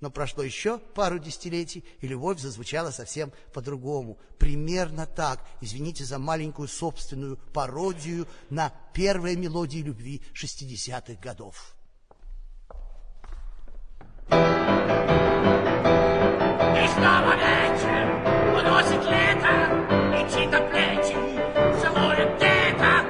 Но прошло еще пару десятилетий, и любовь зазвучала совсем по-другому. Примерно так, извините за маленькую собственную пародию на первые мелодии любви 60-х годов. И снова вечер, уносит лето, летит на плечи, целует где-то.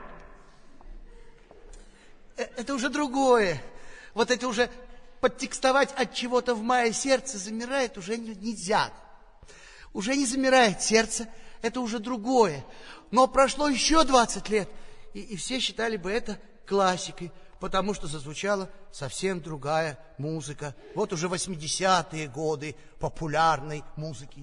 Это уже другое. Вот это уже подтекстовать от чего-то в мае сердце замирает уже нельзя. Уже не замирает сердце, это уже другое. Но прошло еще 20 лет, и все считали бы это классикой, потому что зазвучала совсем другая музыка. Вот уже 80-е годы популярной музыки.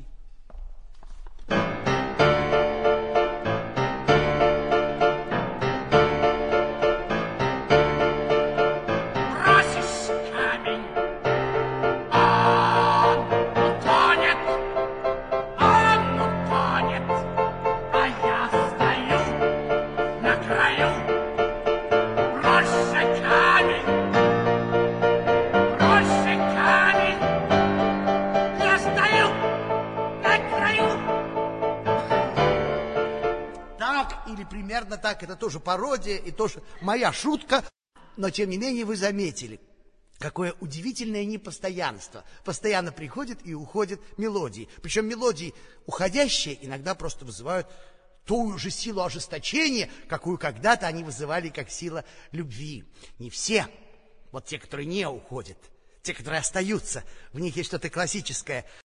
Или примерно так, это тоже пародия и тоже моя шутка, но тем не менее вы заметили, какое удивительное непостоянство. Постоянно приходят и уходят мелодии. Причем мелодии уходящие иногда просто вызывают ту же силу ожесточения, какую когда-то они вызывали как сила любви. Не все, вот те, которые не уходят, те, которые остаются, в них есть что-то классическое.